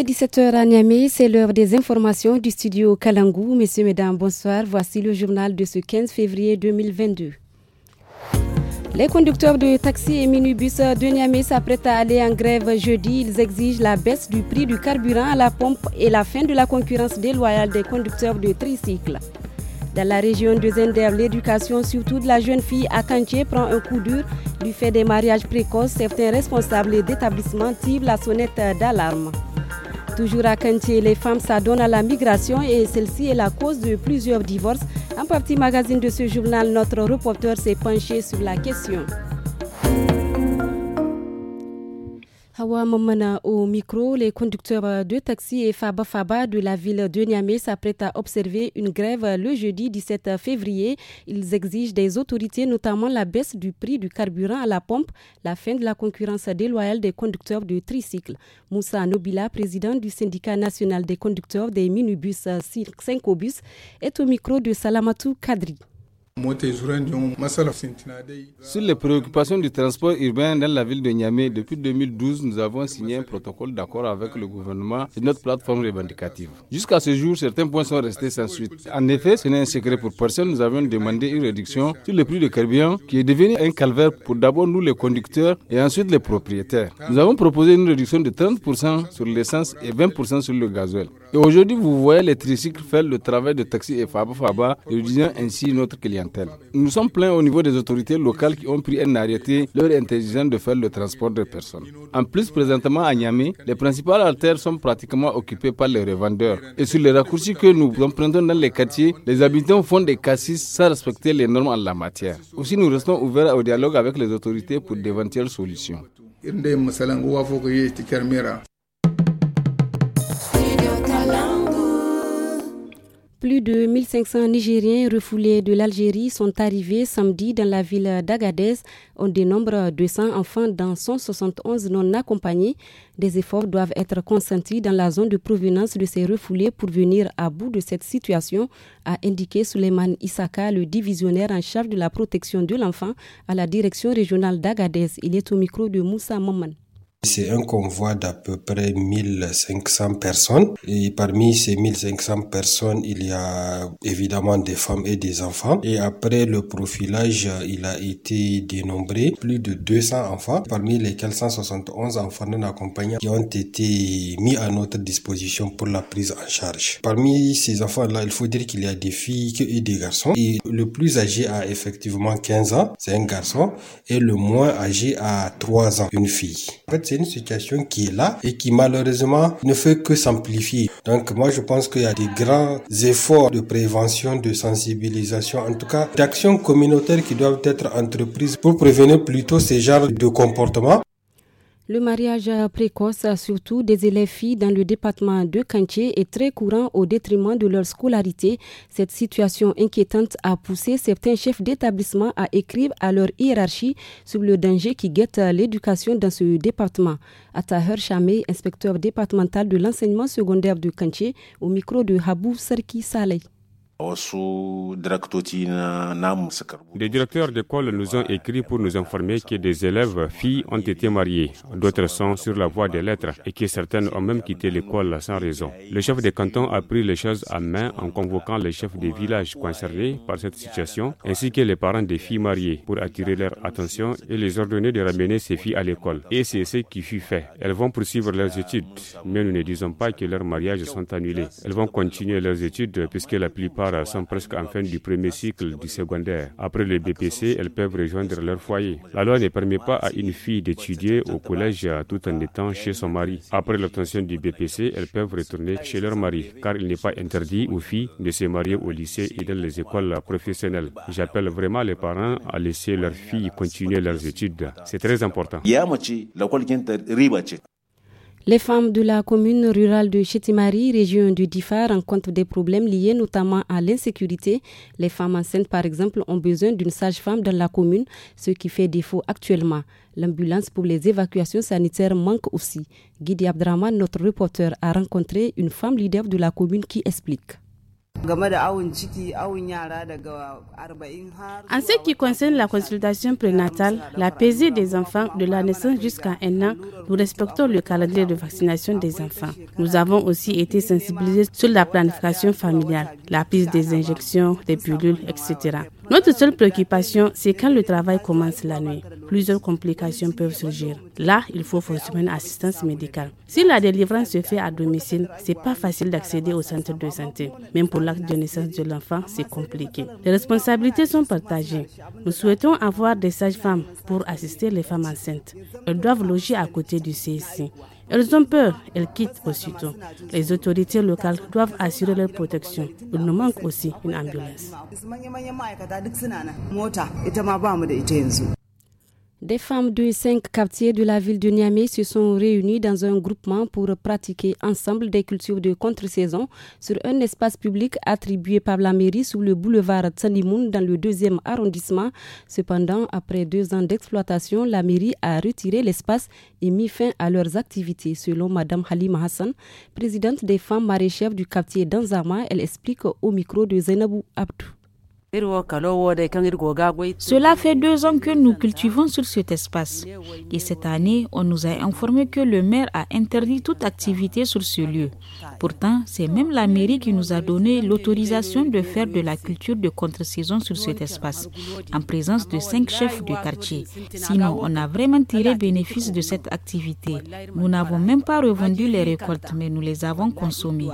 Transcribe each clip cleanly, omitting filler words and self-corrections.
est 17h à Niamey, c'est l'heure des informations du studio Kalangou. Messieurs, mesdames, bonsoir. Voici le journal de ce 15 février 2022. Les conducteurs de taxi et minibus de Niamey s'apprêtent à aller en grève jeudi. Ils exigent la baisse du prix du carburant à la pompe et la fin de la concurrence déloyale des conducteurs de tricycles. Dans la région de Zender, l'éducation, surtout de la jeune fille à Kanché, prend un coup dur du fait des mariages précoces. Certains responsables d'établissements tirent la sonnette d'alarme. Toujours à Kanché, les femmes s'adonnent à la migration et celle-ci est la cause de plusieurs divorces. En partie magazine de ce journal, notre reporter s'est penché sur la question. Hawa Momana au micro, les conducteurs de taxi et Faba de la ville de Niamey s'apprêtent à observer une grève le jeudi 17 février. Ils exigent des autorités, notamment la baisse du prix du carburant à la pompe, la fin de la concurrence déloyale des conducteurs de tricycles. Moussa Nobila, président du syndicat national des conducteurs des minibus Syncobus, est au micro de Salamatou Kadri. Sur les préoccupations du transport urbain dans la ville de Niamey, depuis 2012, nous avons signé un protocole d'accord avec le gouvernement et notre plateforme revendicative. Jusqu'à ce jour, certains points sont restés sans suite. En effet, ce n'est un secret pour personne, nous avons demandé une réduction sur le prix de carburant qui est devenu un calvaire pour d'abord nous les conducteurs et ensuite les propriétaires. Nous avons proposé une réduction de 30% sur l'essence et 20% sur le gasoil. Et aujourd'hui, vous voyez les tricycles faire le travail de taxi et Faba, réduisant ainsi notre clientèle. Nous sommes pleins au niveau des autorités locales qui ont pris un arrêté leur interdisant de faire le transport de personnes. En plus, présentement à Niamey, les principales artères sont pratiquement occupées par les revendeurs. Et sur les raccourcis que nous empruntons dans les quartiers, les habitants font des cassis sans respecter les normes en la matière. Aussi, nous restons ouverts au dialogue avec les autorités pour d'éventuelles solutions. Plus de 1500 Nigériens refoulés de l'Algérie sont arrivés samedi dans la ville d'Agadez. On dénombre 200 enfants dans 171 non accompagnés. Des efforts doivent être consentis dans la zone de provenance de ces refoulés pour venir à bout de cette situation, a indiqué Souleymane Issaka, le divisionnaire en charge de la protection de l'enfant à la direction régionale d'Agadez. Il est au micro de Moussa Maman. C'est un convoi d'à peu près 1500 personnes et parmi ces 1500 personnes, il y a évidemment des femmes et des enfants. Et après le profilage, il a été dénombré plus de 200 enfants, parmi lesquels 171 enfants non accompagnés qui ont été mis à notre disposition pour la prise en charge. Parmi ces enfants-là, il faut dire qu'il y a des filles et des garçons. Et le plus âgé a effectivement 15 ans, c'est un garçon, et le moins âgé a 3 ans, une fille. En fait, c'est une situation qui est là et qui malheureusement ne fait que s'amplifier. Donc moi je pense qu'il y a des grands efforts de prévention, de sensibilisation, en tout cas d'actions communautaires qui doivent être entreprises pour prévenir plutôt ces genres de comportements. Le mariage précoce, surtout des élèves filles dans le département de Kanché, est très courant au détriment de leur scolarité. Cette situation inquiétante a poussé certains chefs d'établissement à écrire à leur hiérarchie sur le danger qui guette l'éducation dans ce département. Ataher Chamé, inspecteur départemental de l'enseignement secondaire de Kanché, au micro de Habou Sarki Saleh. Des directeurs d'école nous ont écrit pour nous informer que des élèves filles ont été mariées, d'autres sont sur la voie des lettres et que certaines ont même quitté l'école sans raison. Le chef des cantons a pris les choses en main en convoquant les chefs des villages concernés par cette situation ainsi que les parents des filles mariées pour attirer leur attention et les ordonner de ramener ces filles à l'école. Et c'est ce qui fut fait. Elles vont poursuivre leurs études, mais nous ne disons pas que leurs mariages sont annulés. Elles vont continuer leurs études puisque la plupart sont presque en fin du premier cycle du secondaire. Après le BPC, elles peuvent rejoindre leur foyer. La loi ne permet pas à une fille d'étudier au collège tout en étant chez son mari. Après l'obtention du BPC, elles peuvent retourner chez leur mari, car il n'est pas interdit aux filles de se marier au lycée et dans les écoles professionnelles. J'appelle vraiment les parents à laisser leurs filles continuer leurs études. C'est très important. Les femmes de la commune rurale de Chétimari, région du Difa, rencontrent des problèmes liés notamment à l'insécurité. Les femmes enceintes, par exemple, ont besoin d'une sage-femme dans la commune, ce qui fait défaut actuellement. L'ambulance pour les évacuations sanitaires manque aussi. Guidi Abdraman, notre reporter, a rencontré une femme leader de la commune qui explique. En ce qui concerne la consultation prénatale, la pesée des enfants de la naissance jusqu'à 1 an, nous respectons le calendrier de vaccination des enfants. Nous avons aussi été sensibilisés sur la planification familiale, la prise des injections, des pilules, etc. Notre seule préoccupation, c'est quand le travail commence la nuit. Plusieurs complications peuvent surgir. Là, il faut forcément une assistance médicale. Si la délivrance se fait à domicile, c'est pas facile d'accéder au centre de santé. Même pour l'acte de naissance de l'enfant, c'est compliqué. Les responsabilités sont partagées. Nous souhaitons avoir des sages-femmes pour assister les femmes enceintes. Elles doivent loger à côté du CSI. Elles ont peur, elles quittent aussitôt. Les autorités locales doivent assurer leur protection. Il nous manque aussi une ambulance. Des femmes de 5 quartiers de la ville de Niamey se sont réunies dans un groupement pour pratiquer ensemble des cultures de contre-saison sur un espace public attribué par la mairie sous le boulevard Tsanimoun dans le 2e arrondissement. Cependant, après 2 ans d'exploitation, la mairie a retiré l'espace et mis fin à leurs activités. Selon Mme Halima Hassan, présidente des femmes maraîchères du quartier d'Anzama, elle explique au micro de Zainabou Abdou. Cela fait 2 ans que nous cultivons sur cet espace. Et cette année, on nous a informé que le maire a interdit toute activité sur ce lieu. Pourtant, c'est même la mairie qui nous a donné l'autorisation de faire de la culture de contre-saison sur cet espace, en présence de 5 chefs de quartier. Sinon, on a vraiment tiré bénéfice de cette activité. Nous n'avons même pas revendu les récoltes, mais nous les avons consommées.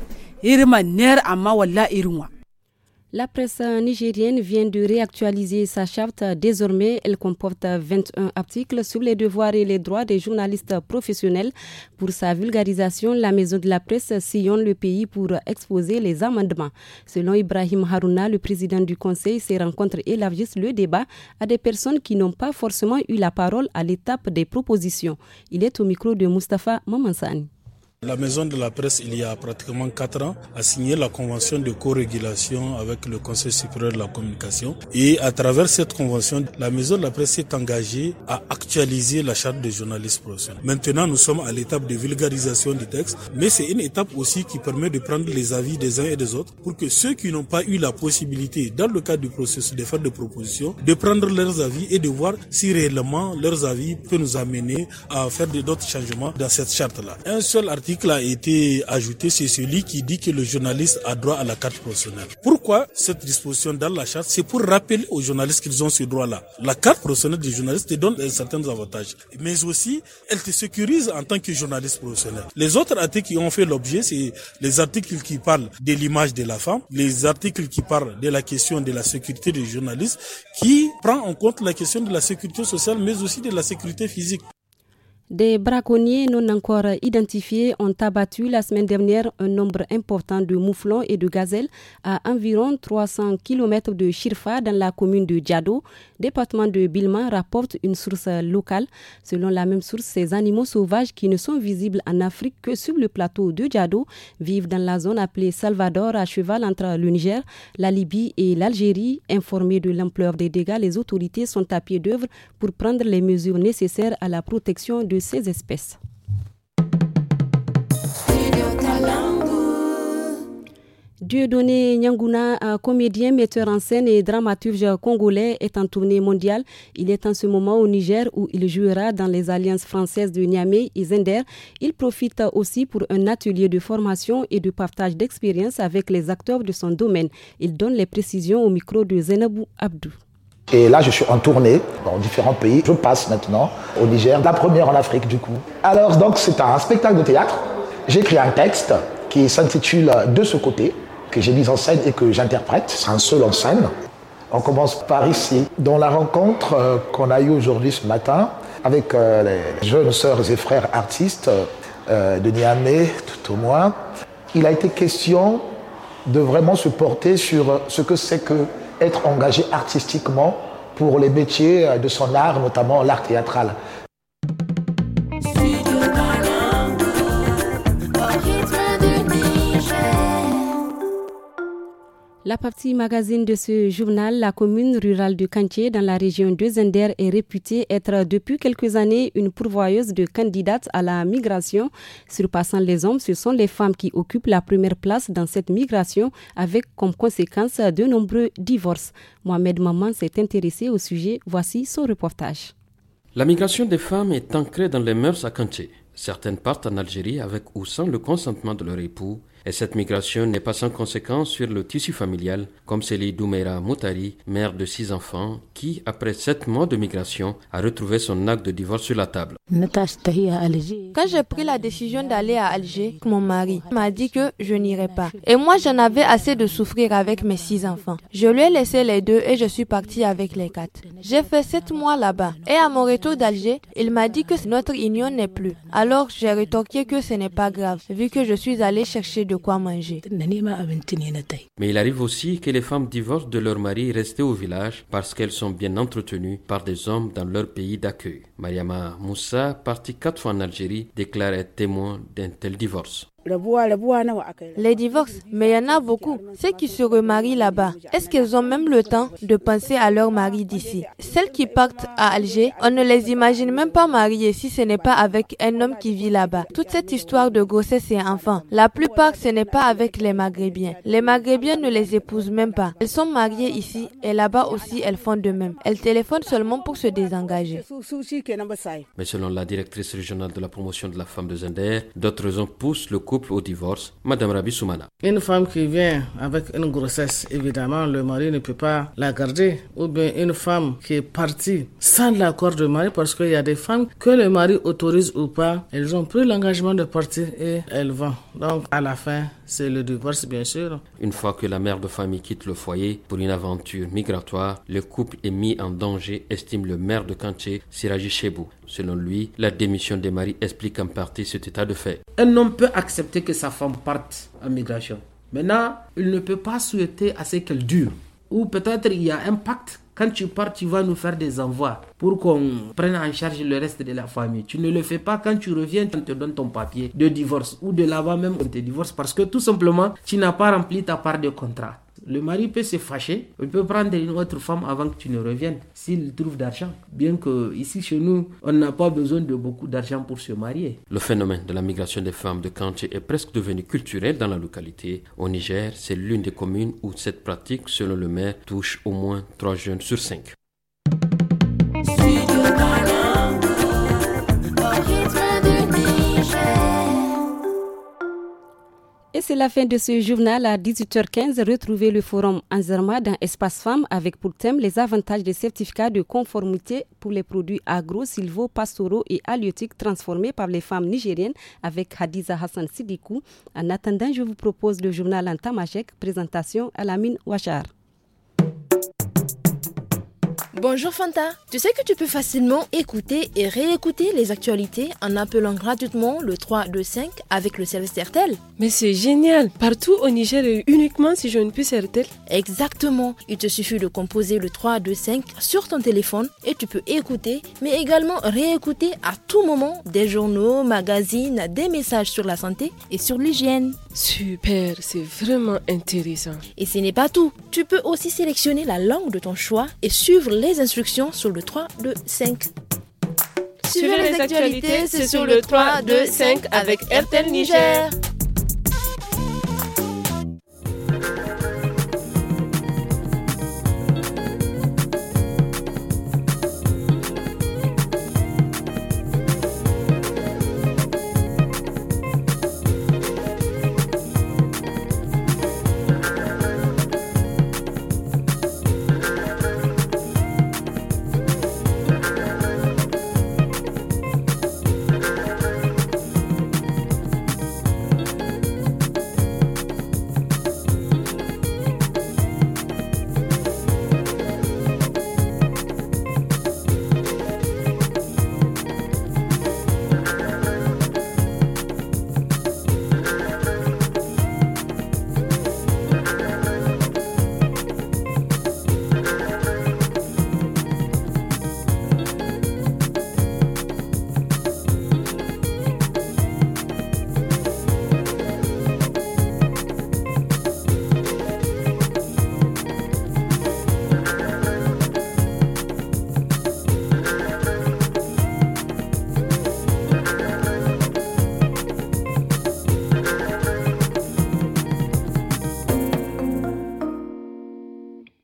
La presse nigérienne vient de réactualiser sa charte. Désormais, elle comporte 21 articles sur les devoirs et les droits des journalistes professionnels. Pour sa vulgarisation, la maison de la presse sillonne le pays pour exposer les amendements. Selon Ibrahim Harouna, le président du conseil, ces rencontres élargissent le débat à des personnes qui n'ont pas forcément eu la parole à l'étape des propositions. Il est au micro de Mustapha Mamansani. La maison de la presse, il y a pratiquement 4 ans, a signé la convention de co-régulation avec le Conseil supérieur de la communication. Et à travers cette convention, la maison de la presse s'est engagée à actualiser la charte des journalistes professionnels. Maintenant, nous sommes à l'étape de vulgarisation du texte, mais c'est une étape aussi qui permet de prendre les avis des uns et des autres pour que ceux qui n'ont pas eu la possibilité, dans le cadre du processus, de faire des propositions, de prendre leurs avis et de voir si réellement leurs avis peuvent nous amener à faire d'autres changements dans cette charte-là. Un seul article a été ajouté, c'est celui qui dit que le journaliste a droit à la carte professionnelle. Pourquoi cette disposition dans la charte? C'est pour rappeler aux journalistes qu'ils ont ce droit-là. La carte professionnelle du journaliste te donne certains avantages, mais aussi elle te sécurise en tant que journaliste professionnel. Les autres articles qui ont fait l'objet, c'est les articles qui parlent de l'image de la femme, les articles qui parlent de la question de la sécurité des journalistes, qui prend en compte la question de la sécurité sociale, mais aussi de la sécurité physique. Des braconniers non encore identifiés ont abattu la semaine dernière un nombre important de mouflons et de gazelles à environ 300 km de Chirfa dans la commune de Diado, département de Bilma, rapporte une source locale. Selon la même source, ces animaux sauvages qui ne sont visibles en Afrique que sur le plateau de Diado vivent dans la zone appelée Salvador, à cheval entre le Niger, la Libye et l'Algérie. Informés de l'ampleur des dégâts, les autorités sont à pied d'œuvre pour prendre les mesures nécessaires à la protection de ces espèces. Dieudonné Nyanguna, comédien, metteur en scène et dramaturge congolais, est en tournée mondiale. Il est en ce moment au Niger où il jouera dans les alliances françaises de Niamey et Zender. Il profite aussi pour un atelier de formation et de partage d'expérience avec les acteurs de son domaine. Il donne les précisions au micro de Zainabou Abdou. Et là, je suis en tournée dans différents pays. Je passe maintenant au Niger, la première en Afrique du coup. Alors, donc, c'est un spectacle de théâtre. J'ai écrit un texte qui s'intitule « De ce côté », que j'ai mis en scène et que j'interprète. C'est un seul en scène. On commence par ici, dans la rencontre qu'on a eue aujourd'hui ce matin avec les jeunes sœurs et frères artistes de Niamey, tout au moins. Il a été question de vraiment se porter sur ce que c'est que être engagé artistiquement pour les métiers de son art, notamment l'art théâtral. La partie magazine de ce journal, la commune rurale de Kanché dans la région de Zender est réputée être depuis quelques années une pourvoyeuse de candidates à la migration. Surpassant les hommes, ce sont les femmes qui occupent la première place dans cette migration avec comme conséquence de nombreux divorces. Mohamed Maman s'est intéressé au sujet. Voici son reportage. La migration des femmes est ancrée dans les mœurs à Kanché. Certaines partent en Algérie avec ou sans le consentement de leur époux. Et cette migration n'est pas sans conséquence sur le tissu familial, comme Célie Doumeira Moutari, mère de 6 enfants, qui, après 7 mois de migration, a retrouvé son acte de divorce sur la table. Quand j'ai pris la décision d'aller à Alger, mon mari m'a dit que je n'irais pas. Et moi, j'en avais assez de souffrir avec mes 6 enfants. Je lui ai laissé les 2 et je suis partie avec les 4. J'ai fait 7 mois là-bas. Et à mon retour d'Alger, il m'a dit que notre union n'est plus. Alors, j'ai rétorqué que ce n'est pas grave, vu que je suis allée chercher de quoi manger. Mais il arrive aussi que les femmes divorcent de leur mari restés au village parce qu'elles sont bien entretenues par des hommes dans leur pays d'accueil. Mariama Moussa, partie 4 fois en Algérie, déclare être témoin d'un tel divorce. Les divorces, mais il y en a beaucoup. Ceux qui se remarient là-bas, est-ce qu'elles ont même le temps de penser à leur mari d'ici? Celles qui partent à Alger, on ne les imagine même pas mariées si ce n'est pas avec un homme qui vit là-bas. Toute cette histoire de grossesse et enfants, la plupart ce n'est pas avec les Maghérébiens. Les Maghérébiens ne les épousent même pas. Elles sont mariées ici et là-bas aussi elles font de même. Elles téléphonent seulement pour se désengager. Mais selon la directrice régionale de la promotion de la femme de Zender, d'autres raisons poussent le couple au divorce, Madame Rabi Soumana. Une femme qui vient avec une grossesse, évidemment, le mari ne peut pas la garder. Ou bien une femme qui est partie sans l'accord du mari, parce qu'il y a des femmes que le mari autorise ou pas, elles ont pris l'engagement de partir et elles vont. Donc, à la fin, c'est le divorce, bien sûr. Une fois que la mère de famille quitte le foyer pour une aventure migratoire, le couple est mis en danger, estime le maire de Kanché, Siraji Chebou. Selon lui, la démission des maris explique en partie cet état de fait. Un homme peut accepter que sa femme parte en migration. Maintenant, il ne peut pas souhaiter à ce qu'elle dure. Ou peut-être il y a un pacte. Quand tu pars, tu vas nous faire des envois pour qu'on prenne en charge le reste de la famille. Tu ne le fais pas quand tu reviens, on te donne ton papier de divorce. Ou de là-bas même, on te divorce parce que tout simplement, tu n'as pas rempli ta part de contrat. Le mari peut se fâcher, il peut prendre une autre femme avant que tu ne reviennes, s'il trouve d'argent. Bien que ici chez nous, on n'a pas besoin de beaucoup d'argent pour se marier. Le phénomène de la migration des femmes de Kanché est presque devenu culturel dans la localité. Au Niger, c'est l'une des communes où cette pratique, selon le maire, touche au moins 3 jeunes sur 5. Et c'est la fin de ce journal. À 18h15, retrouvez le forum Anzerma dans Espace Femmes avec pour thème les avantages des certificats de conformité pour les produits agro, silvo, pastoraux et halieutiques transformés par les femmes nigériennes avec Hadiza Hassan Sidikou. En attendant, je vous propose le journal en tamashek, présentation Alamine Ouachar. Bonjour Fanta, tu sais que tu peux facilement écouter et réécouter les actualités en appelant gratuitement le 325 avec le service RTL. Mais c'est génial, partout au Niger et uniquement si je ne puisse RTL. Exactement, il te suffit de composer le 325 sur ton téléphone et tu peux écouter mais également réécouter à tout moment des journaux, magazines, des messages sur la santé et sur l'hygiène. Super, c'est vraiment intéressant. Et ce n'est pas tout, tu peux aussi sélectionner la langue de ton choix et suivre les instructions sur le 3, 2, 5. Suivez les actualités, c'est sur le 3, 2, 5 avec RTL Niger.